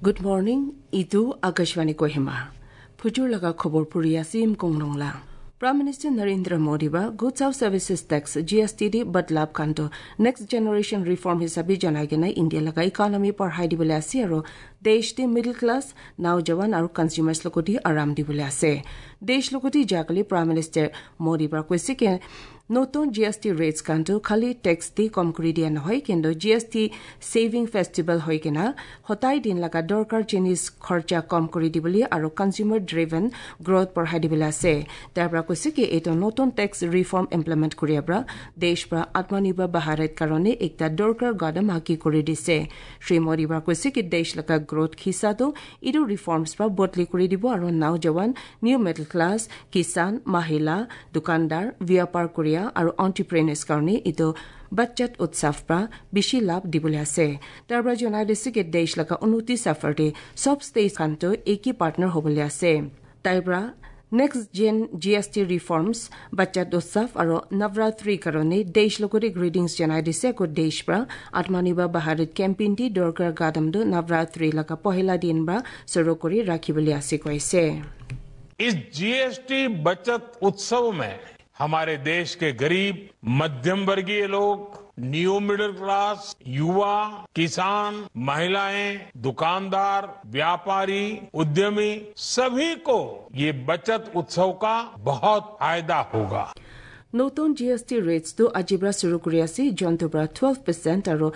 Good morning, itu Akashwani Kohima. Phujur laga khobor puri asim konglongla. Prime Minister Narendra Modi ba Goods of Services Tax GST di badlab kanto next generation reform hisabi janagena India laga economy par high dibole ase aro desh di middle class naujawan aru consumers lokoti aram dibole ase. Desh lokoti jakali Prime Minister Modi ba kwesi ke নতুন GST rates কান্টো খালি tax দি কম কৰি দিয়া নহয় কিন্তু GST saving festival হয় কিনা হতাই দিন লাগা দৰকাৰ জিনিস খৰচা কম কৰি দিবলি আৰু কনজিউমাৰ ড্ৰিভেন গ্ৰোথ বঢ়াই দিবলি আছে তাৰপৰা কৈছে কি এইটো নতুন ট্যাক্স ৰিফৰ্ম ইমপ্লিমেন্ট কৰিয়াবৰা দেশ পৰা আত্মনিৰ্ভৰ ভাৰত কাৰণে একটা দৰকাৰ গাদম হাকি কৰি দিছে শ্ৰী মোদী বা কৈছে কি দেশ লাগা গ্ৰোথ খিসাটো ইটো ৰিফৰ্মছ পৰা বদলি কৰি দিব আৰু নাও জৱান নিউ মিডল ক্লাস কিसान মহিলা দোকানদাৰ व्यापार কৰি আৰু এন্টাৰপ্ৰেনাৰ্ছ কাৰণে ইটো বাজেট উৎসৱ পৰা বেছি লাভ দিবলৈ আছে তাৰপৰা জনাই দিছে কি দেশ লগা উন্নতি সফৰতে সব ষ্টেট খানটো একি পাৰ্টনাৰ হ'বলৈ আছে তাৰপৰা next gen GST reforms budget উৎসৱ আৰু নৱৰাত্ৰি কাৰণে দেশ লগতে গ্ৰিটিংছ জনাই দিছে কো দেশ পৰা আত্মনিৰ্ভৰ ভাৰত কেম্পেইন দি দৰকাৰ গাদমটো নৱৰাত্ৰি লগা পহিলা দিন বা শুৰু কৰি ৰাখিবলৈ আছে কৈছে इस जीएसटी बचत उत्सव में हमारे देश के गरीब मध्यम वर्गीय लोग न्यू मिडिल क्लास युवा किसान महिलाएं दुकानदार व्यापारी उद्यमी सभी को ये बचत उत्सव का बहुत फायदा होगा নতুন জিএসটি ৰেটছটো আজিবৰা শুৰু কৰি আছে জন্তুবৰা 12% আৰু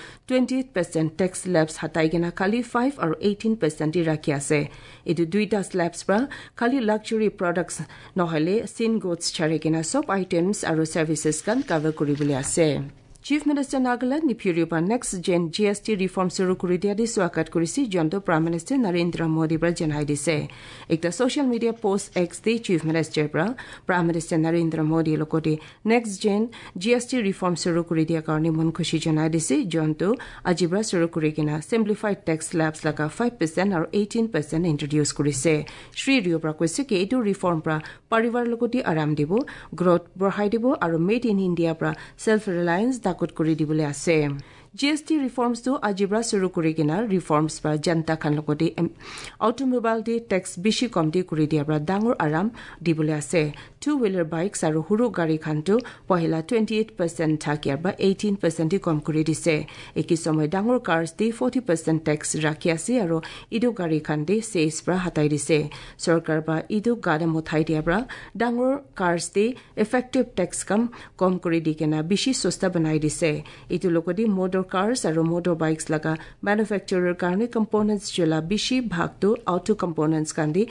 28% টেক্স ল্যাবছ হাতাইগেনা খালি 5 আৰু 18% ৰাখি আছে এটো দুইটা স্ল্যাবছ পৰা খালি লাক্সাৰি প্ৰডাক্টছ নহলে সিন গুডছ চাৰিগেনা সব আইটেমছ আৰু সাৰ্ভিসেছ কান কভাৰ কৰিবলৈ আছে Chief Minister Nagaland Nipuriupa next gen GST reform suru kuri dia di swakat kurisi jonto Prime Minister Narendra Modi bra janai dise ekta social media post X di Chief Minister bra Prime Minister Narendra Modi lokoti next gen GST reform suru kuri dia karone mon khushi janai dise jonto ajibra suru kuri kina simplified tax slabs laga 5% or 18% introduce kurise Shri Riobra koise ke etu reform bra parivar lokoti aram dibo growth बढ़ाई दिबो আৰু made in India পৰা self reliance দাকত কৰি দিবলৈ আছে GST reforms তো আজিবৰা শুৰু কৰি কিনা ৰিফৰ্মছ পৰা জনতা খান লগতে অটোমোবাইল দি ট্যাক্স বেছি কম দি কৰি দিয়াৰ ডাঙৰ আৰাম দিবলৈ আছে টু হুইলাৰ বাইকছ আৰু হুৰু গাড়ী খানটো পহিলা 28% থাকিয়াৰ বা 18% কম কৰি দিছে একি সময় ডাঙৰ কাৰ্ছ দি 40% ট্যাক্স ৰাখি আছে আৰু ইদু গাড়ী খান দি সেছ পৰা হাতাই দিছে চৰকাৰ বা ইদু গাদম উঠাই দিয়াৰ ডাঙৰ কাৰ্ছ দি এফেক্টিভ ট্যাক্স কম কৰি দি কেনা বেছি সস্তা বনাই দিছে ইটো লগতে মোটৰ cars আৰু motor bikes laga manufacturer karne components jela bishi bhagto auto components kandi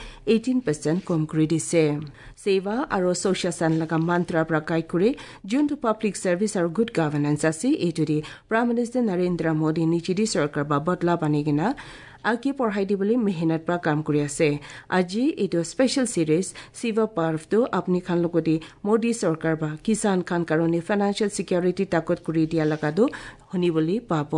18% kom kuri dise seva aru social san laga mantra prakai kure junto public service aru good governance ase etudi Prime Minister Narendra Modi nichidi sarkar ba badla banigina আগে পঢ়াই দিবলৈ মেহনত পৰা কাম কৰি আছে আজি এটো স্পেশাল সিৰিজ সিভা পাৰ্ভটো আপনি খান লগতে মোদী চৰকাৰ বা কিसान খান কাৰণে ফাইনান্সিয়েল সিকিউৰিটি তাকত কৰি দিয়া লাগাটো শুনিবলৈ পাব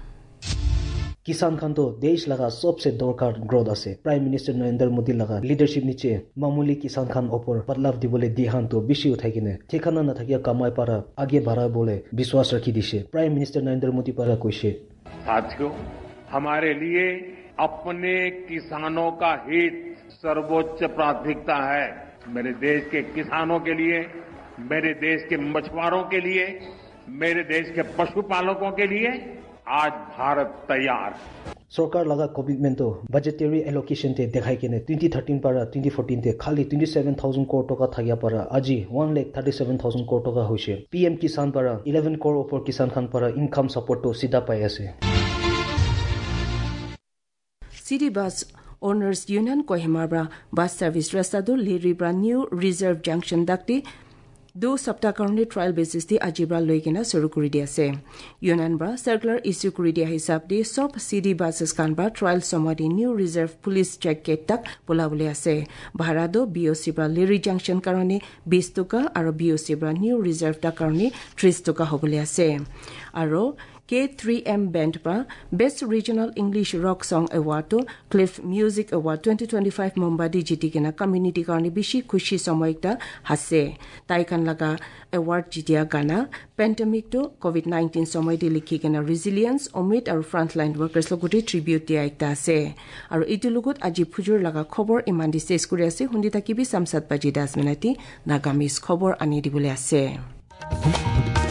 किसान खान तो देश लगा सबसे दरकार ग्रोथ আছে प्राइम मिनिस्टर नरेंद्र मोदी लगा लीडरशिप नीचे मामूली किसान खान ऊपर बदलाव दिबले दिहान तो बेसी उठाई किने ठेकाना न থাকিয়া কামাই পারা आगे बढ़ा बोले विश्वास रखी दिसे प्राइम मिनिस्टर नरेंद्र मोदी पारा कइसे साथियों हमारे लिए अपने किसानों का हित सर्वोच्च प्राथमिकता है मेरे देश के किसानों के लिए मेरे देश के मछुआरों के लिए मेरे देश के पशुपालकों के लिए आज भारत तैयार सरकार लगा कमिटमेंट तो बजेटरी एलोकेशन ते देखाइ केने 2013 para 2014 ते खाली 27000 करोड़ टका थागिया para আজি 137000 करोड़ टका होइसे पीएम किसान para 11 करोड़ ऊपर किसान खान para इनकम सपोर्ट तो सीधा पाइ আছে City Bus Owners Union Kohima bus service rastado Liribra New Reserve Junction dakti 2 সপ্তাহ কাৰণে ট্ৰায়াল বেচিছ দি আজিবৰা লৈ কিনা শুৰু কৰি দিছে ইউনিয়ন বা সাৰ্কুলাৰ ইস্যু কৰি দিয়া হিচাপ দি সব সিডি বাসেছ কান বা ট্ৰায়াল সময় new reserve police check gate তাক बोलाবলৈ আছে ভাড়াটো বিওসি বা লিৰি জাংচন কাৰণে 20 টকা আৰু বিওসি বা নিউ ৰিজাৰ্ভ তা কাৰণে 30 টকা হ'বলৈ আছে আৰু K3M Band pra Best Regional English Rock Song Award to Cliff Music Award 2025 Mumbadi jiti kena community karni bishi khushi samoy ekta hase tai kan laga award jitia gana pandemic to COVID-19 samoy de likhi kena resilience omit aru frontline workers logote tribute dia ekta ase aru itu logot aji phujur laga khobor imandi ses kuri ase hundi takibi samsat baji 10 minute nagamis khobor ani dibule ase